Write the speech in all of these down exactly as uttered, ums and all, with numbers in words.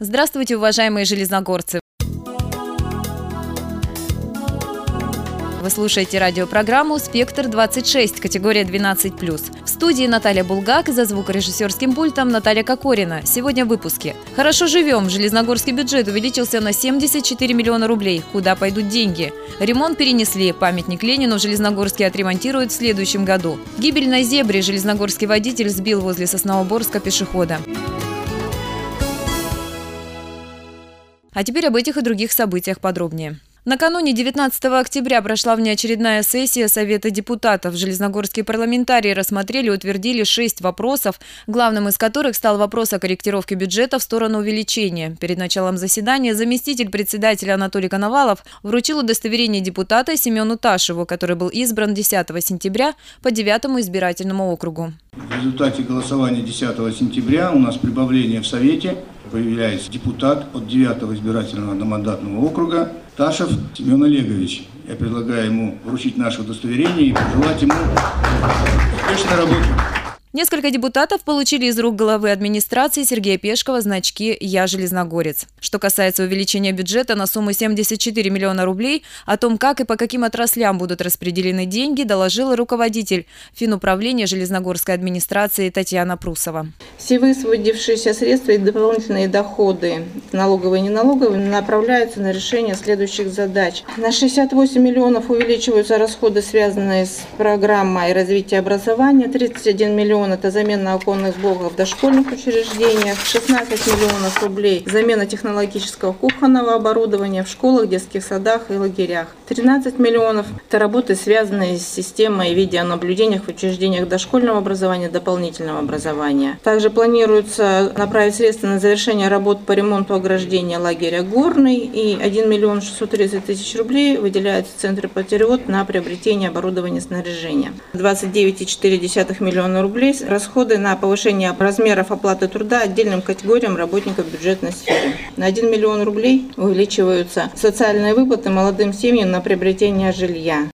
Здравствуйте, уважаемые железногорцы! Вы слушаете радиопрограмму «Спектр двадцать шесть», категория двенадцать плюс. В студии Наталья Булгак, за звукорежиссерским пультом Наталья Кокорина. Сегодня в выпуске. Хорошо живем. Железногорский бюджет увеличился на семьдесят четыре миллиона рублей. Куда пойдут деньги? Ремонт перенесли. Памятник Ленину в Железногорске отремонтируют в следующем году. Гибель на зебре. Железногорский водитель сбил возле Сосновоборска пешехода. А теперь об этих и других событиях подробнее. Накануне девятнадцатого октября прошла внеочередная сессия Совета депутатов. Железногорские парламентарии рассмотрели и утвердили шесть вопросов, главным из которых стал вопрос о корректировке бюджета в сторону увеличения. Перед началом заседания заместитель председателя Анатолий Коновалов вручил удостоверение депутата Семену Ташеву, который был избран десятого сентября по девятому избирательному округу. В результате голосования десятого сентября у нас прибавление в Совете. Появляется депутат от девятого избирательного одномандатного округа Ташев Семен Олегович. Я предлагаю ему вручить наше удостоверение и пожелать ему успешной работы. Несколько депутатов получили из рук главы администрации Сергея Пешкова значки «Я железногорец». Что касается увеличения бюджета на сумму семьдесят четыре миллиона рублей, о том, как и по каким отраслям будут распределены деньги, доложила руководитель Финуправления Железногорской администрации Татьяна Прусова. Все высвободившиеся средства и дополнительные доходы, налоговые и неналоговые, направляются на решение следующих задач. На шестьдесят восемь миллионов увеличиваются расходы, связанные с программой развития образования, тридцать один миллион – это замена оконных блоков в дошкольных учреждениях, шестнадцать миллионов рублей – замена технологического кухонного оборудования в школах, детских садах и лагерях, тринадцать миллионов – это работы, связанные с системой видеонаблюдения в учреждениях дошкольного образования, дополнительного образования. Также планируется направить средства на завершение работ по ремонту ограждения лагеря «Горный», и один миллион шестьсот тридцать тысяч рублей выделяется в Центре «Патриот» на приобретение оборудования и снаряжения. двадцать девять целых четыре десятых миллиона рублей – расходы на повышение размеров оплаты труда отдельным категориям работников бюджетной сферы. На один миллион рублей увеличиваются социальные выплаты молодым семьям на приобретение жилья.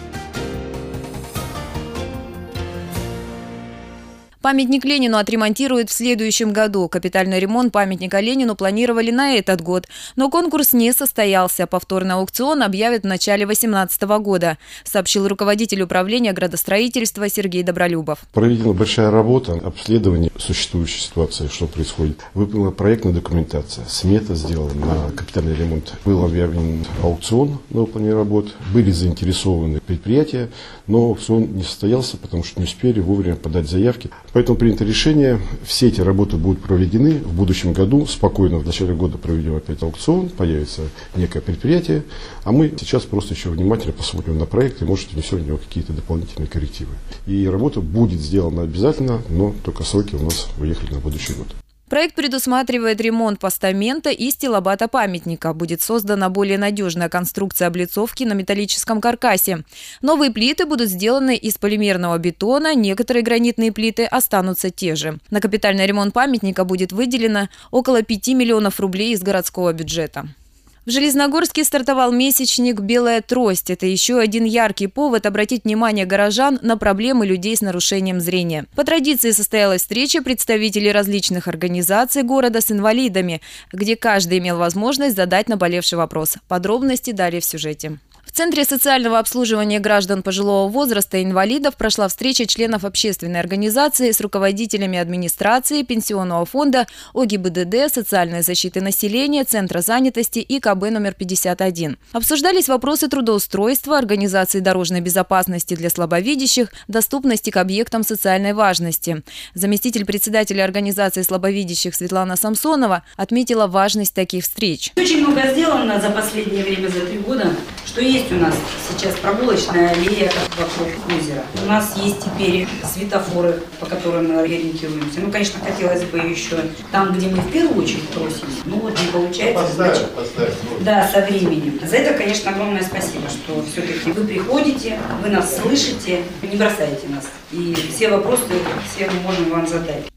Памятник Ленину отремонтируют в следующем году. Капитальный ремонт памятника Ленину планировали на этот год. Но конкурс не состоялся. Повторный аукцион объявят в начале две тысячи восемнадцатого года, сообщил руководитель управления градостроительства Сергей Добролюбов. Проведена большая работа, обследование существующей ситуации, что происходит. Выполнена проектная документация, смета сделана на капитальный ремонт. Был объявлен аукцион на выполнение работ. Были заинтересованы предприятия, но аукцион не состоялся, потому что не успели вовремя подать заявки. Поэтому принято решение, все эти работы будут проведены в будущем году, спокойно в начале года проведем опять аукцион, появится некое предприятие, а мы сейчас просто еще внимательно посмотрим на проект и, может, внесем в него какие-то дополнительные коррективы. И работа будет сделана обязательно, но только сроки у нас выехали на будущий год. Проект предусматривает ремонт постамента и стилобата памятника. Будет создана более надежная конструкция облицовки на металлическом каркасе. Новые плиты будут сделаны из полимерного бетона, некоторые гранитные плиты останутся те же. На капитальный ремонт памятника будет выделено около пяти миллионов рублей из городского бюджета. В Железногорске стартовал месячник «Белая трость». Это еще один яркий повод обратить внимание горожан на проблемы людей с нарушением зрения. По традиции состоялась встреча представителей различных организаций города с инвалидами, где каждый имел возможность задать наболевший вопрос. Подробности далее в сюжете. В Центре социального обслуживания граждан пожилого возраста и инвалидов прошла встреча членов общественной организации с руководителями администрации, пенсионного фонда, ОГИБДД, социальной защиты населения, Центра занятости и ка бэ номер пятьдесят один. Обсуждались вопросы трудоустройства, организации дорожной безопасности для слабовидящих, доступности к объектам социальной важности. Заместитель председателя организации слабовидящих Светлана Самсонова отметила важность таких встреч. Очень много сделано за последнее время, за три года, что есть у нас сейчас прогулочная аллея вокруг озера. У нас есть теперь светофоры, по которым мы ориентируемся. Ну, конечно, хотелось бы еще там, где мы в первую очередь просим. Ну, вот не получается. Поставь, значит, поставь. Да, со временем. За это, конечно, огромное спасибо, что все-таки вы приходите, вы нас слышите, вы не бросаете нас. И все вопросы, все мы можем вам задать.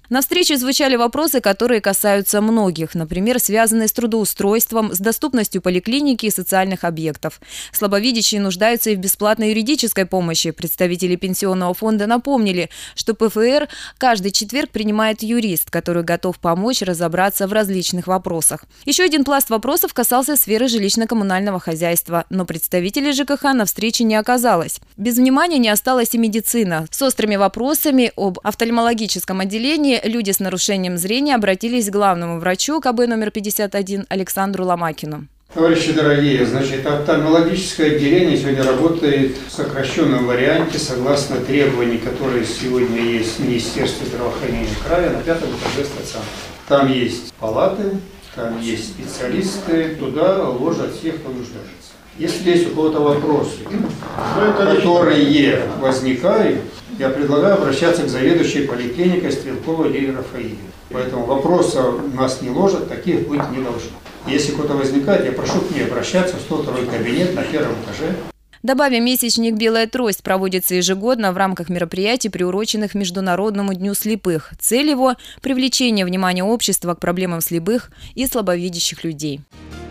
На встрече звучали вопросы, которые касаются многих, например, связанные с трудоустройством, с доступностью поликлиники и социальных объектов. Слабовидящие нуждаются и в бесплатной юридической помощи. Представители пенсионного фонда напомнили, что ПФР каждый четверг принимает юрист, который готов помочь разобраться в различных вопросах. Еще один пласт вопросов касался сферы жилищно-коммунального хозяйства, но представителей ЖКХ на встрече не оказалось. Без внимания не осталась и медицина. С острыми вопросами об офтальмологическом отделении люди с нарушением зрения обратились к главному врачу ка бэ номер пятьдесят один Александру Ломакину. Товарищи дорогие, значит, офтальмологическое отделение сегодня работает в сокращенном варианте согласно требований, которые сегодня есть в Министерстве здравоохранения края на пятом этаже стационара. Там есть палаты, там есть специалисты, туда ложат всех, кто нуждается. Если есть у кого-то вопросы, которые возникают, я предлагаю обращаться к заведующей поликлиникой Стрелковой Лилии Рафаиловне. Поэтому вопросов нас не ложат, таких быть не должно. Если кто-то возникает, я прошу к ней обращаться в сто второй кабинет на первом этаже. Добавим, месячник «Белая трость» проводится ежегодно в рамках мероприятий, приуроченных Международному дню слепых. Цель его – привлечение внимания общества к проблемам слепых и слабовидящих людей.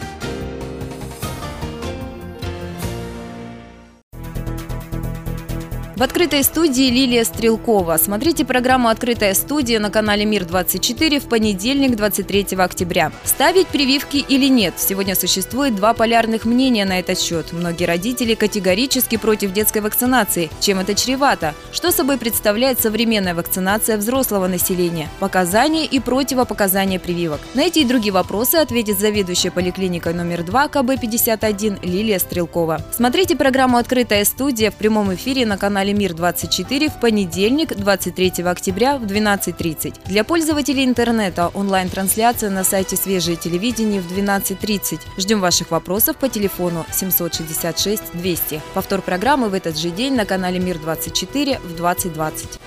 В открытой студии Лилия Стрелкова. Смотрите программу «Открытая студия» на канале Мир двадцать четыре в понедельник, двадцать третьего октября. Ставить прививки или нет? Сегодня существует два полярных мнения на этот счет. Многие родители категорически против детской вакцинации. Чем это чревато? Что собой представляет современная вакцинация взрослого населения? Показания и противопоказания прививок. На эти и другие вопросы ответит заведующая поликлиникой номер два ка бэ пятьдесят один Лилия Стрелкова. Смотрите программу «Открытая студия» в прямом эфире на канале Мир двадцать четыре в понедельник, двадцать третьего октября в двенадцать тридцать. Для пользователей интернета онлайн-трансляция на сайте «Свежее телевидение» в двенадцать тридцать. Ждем ваших вопросов по телефону семьсот шестьдесят шесть двести. Повтор программы в этот же день на канале Мир двадцать четыре в двадцать двадцать.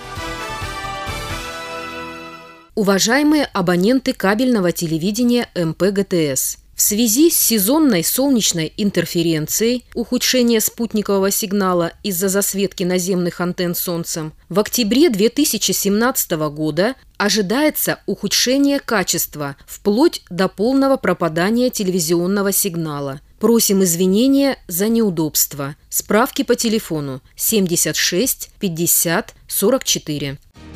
Уважаемые абоненты кабельного телевидения эм пэ гэ тэ эс, в связи с сезонной солнечной интерференцией, ухудшение спутникового сигнала из-за засветки наземных антенн солнцем, в октябре две тысячи семнадцатого года ожидается ухудшение качества вплоть до полного пропадания телевизионного сигнала. Просим извинения за неудобства. Справки по телефону семьдесят шесть пятьдесят сорок четыре.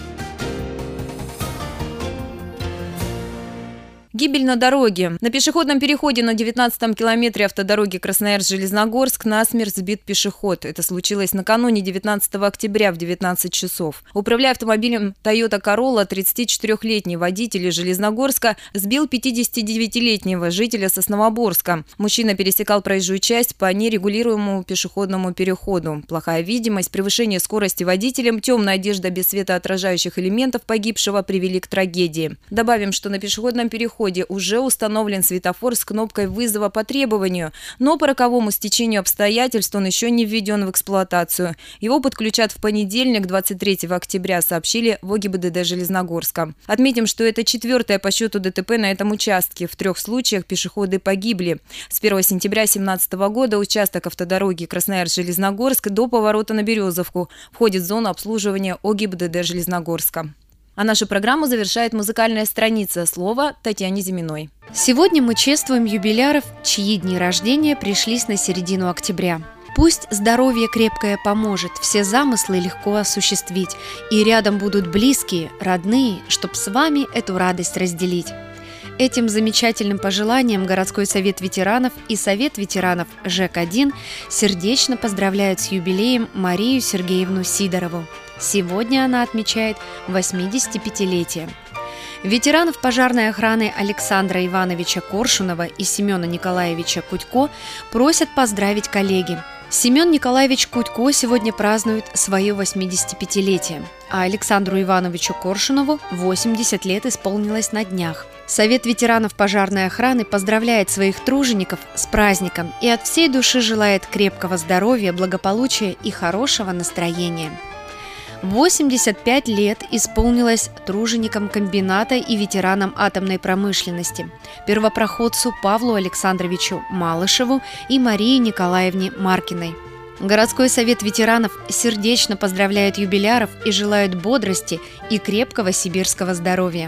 Гибель на дороге. На пешеходном переходе на девятнадцатом километре автодороги Красноярск-Железногорск насмерть сбит пешеход. Это случилось накануне девятнадцатого октября в девятнадцать часов. Управляя автомобилем Toyota Corolla, тридцатичетырёхлетний водитель из Железногорска сбил пятидесятидевятилетнего жителя Сосновоборска. Мужчина пересекал проезжую часть по нерегулируемому пешеходному переходу. Плохая видимость, превышение скорости водителем, темная одежда без светоотражающих элементов погибшего привели к трагедии. Добавим, что на пешеходном переходе уже установлен светофор с кнопкой вызова по требованию, но по роковому стечению обстоятельств он еще не введен в эксплуатацию. Его подключат в понедельник, двадцать третьего октября, сообщили в о гэ и бэ дэ дэ Железногорска. Отметим, что это четвертое по счету дэ тэ пэ на этом участке. В трех случаях пешеходы погибли. С первого сентября две тысячи семнадцатого года участок автодороги Красноярск-Железногорск до поворота на Березовку входит в зону обслуживания о гэ и бэ дэ дэ Железногорска. А нашу программу завершает музыкальная страница. Слово Татьяне Зиминой. Сегодня мы чествуем юбиляров, чьи дни рождения пришлись на середину октября. Пусть здоровье крепкое поможет все замыслы легко осуществить, и рядом будут близкие, родные, чтоб с вами эту радость разделить. Этим замечательным пожеланием городской совет ветеранов и совет ветеранов ЖЭК один сердечно поздравляют с юбилеем Марию Сергеевну Сидорову. Сегодня она отмечает восьмидесятипятилетие. Ветеранов пожарной охраны Александра Ивановича Коршунова и Семена Николаевича Кутько просят поздравить коллеги. Семен Николаевич Кутько сегодня празднует свое восьмидесятипятилетие, а Александру Ивановичу Коршунову восемьдесят лет исполнилось на днях. Совет ветеранов пожарной охраны поздравляет своих тружеников с праздником и от всей души желает крепкого здоровья, благополучия и хорошего настроения. восемьдесят пять лет исполнилось труженикам комбината и ветеранам атомной промышленности, первопроходцу Павлу Александровичу Малышеву и Марии Николаевне Маркиной. Городской совет ветеранов сердечно поздравляет юбиляров и желает бодрости и крепкого сибирского здоровья.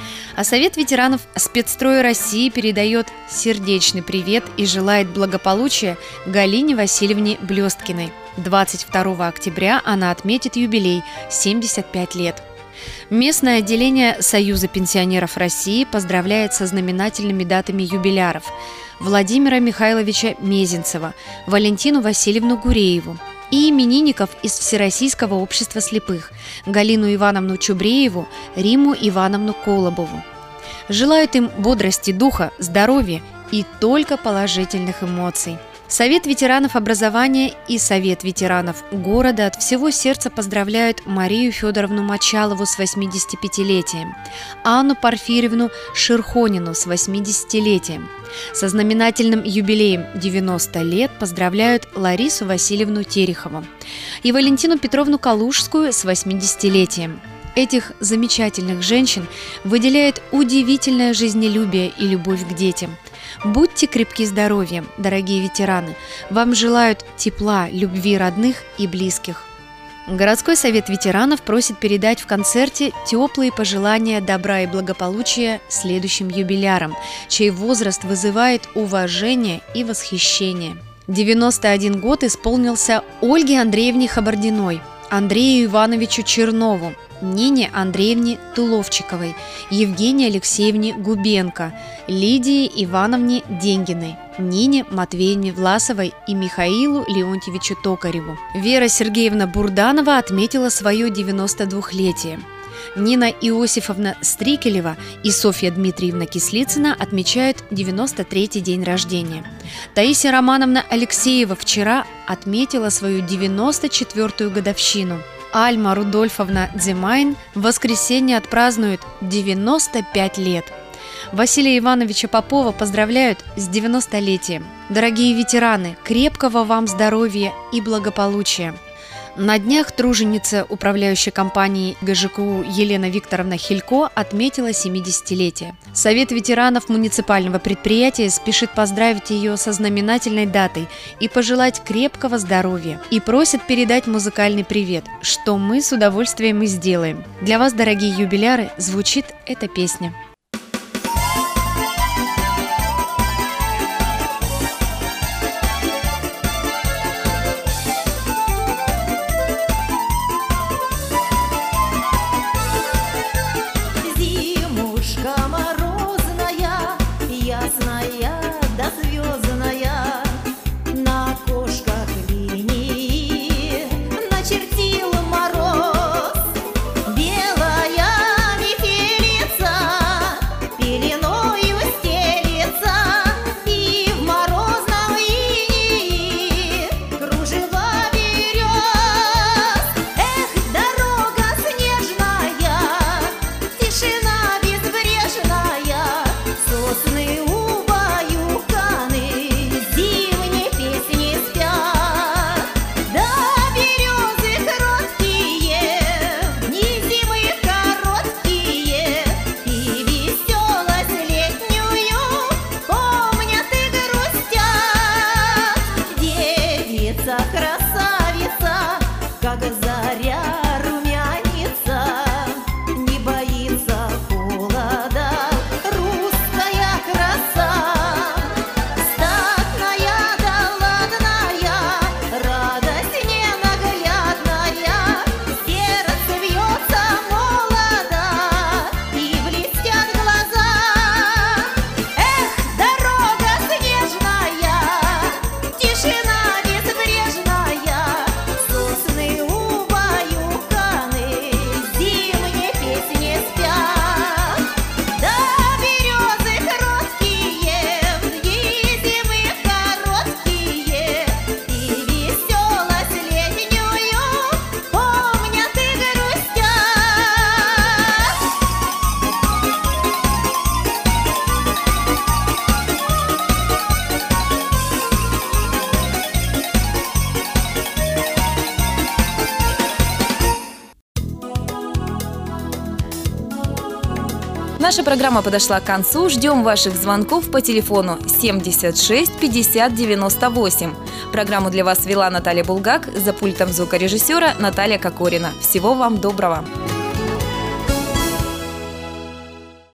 А Совет ветеранов спецстроя России передает сердечный привет и желает благополучия Галине Васильевне Блесткиной. двадцать второго октября она отметит юбилей – семьдесят пять лет. Местное отделение Союза пенсионеров России поздравляет со знаменательными датами юбиляров Владимира Михайловича Мезенцева, Валентину Васильевну Гурееву и именинников из Всероссийского общества слепых Галину Ивановну Чубрееву, Риму Ивановну Колобову. Желают им бодрости духа, здоровья и только положительных эмоций. Совет ветеранов образования и Совет ветеранов города от всего сердца поздравляют Марию Федоровну Мочалову с восьмидесятипятилетием, Анну Порфирьевну Шерхонину с восьмидесятилетием. Со знаменательным юбилеем девяносто лет поздравляют Ларису Васильевну Терехову и Валентину Петровну Калужскую с восьмидесятилетием. Этих замечательных женщин выделяет удивительное жизнелюбие и любовь к детям. Будьте крепки здоровьем, дорогие ветераны. Вам желают тепла, любви родных и близких. Городской совет ветеранов просит передать в концерте теплые пожелания добра и благополучия следующим юбилярам, чей возраст вызывает уважение и восхищение. девяносто один год исполнился Ольге Андреевне Хабардиной, Андрею Ивановичу Чернову, Нине Андреевне Туловчиковой, Евгении Алексеевне Губенко, Лидии Ивановне Деньгиной, Нине Матвеевне Власовой и Михаилу Леонтьевичу Токареву. Вера Сергеевна Бурданова отметила свое девяностодвухлетие. Нина Иосифовна Стрикелева и Софья Дмитриевна Кислицына отмечают девяносто третий день рождения. Таисия Романовна Алексеева вчера отметила свою девяносто четвёртую годовщину. Альма Рудольфовна Дземайн в воскресенье отпразднует девяносто пять лет. Василия Ивановича Попова поздравляют с девяностолетием. Дорогие ветераны, крепкого вам здоровья и благополучия. На днях труженица управляющей компании ГЖКУ Елена Викторовна Хилько отметила семидесятилетие. Совет ветеранов муниципального предприятия спешит поздравить ее со знаменательной датой и пожелать крепкого здоровья. И просит передать музыкальный привет, что мы с удовольствием и сделаем. Для вас, дорогие юбиляры, звучит эта песня. Сосны убаюканы, Наша программа подошла к концу. Ждем ваших звонков по телефону семьдесят шесть пятьдесят девяносто восемь. Программу для вас вела Наталья Булгак, за пультом звукорежиссера Наталья Кокорина. Всего вам доброго!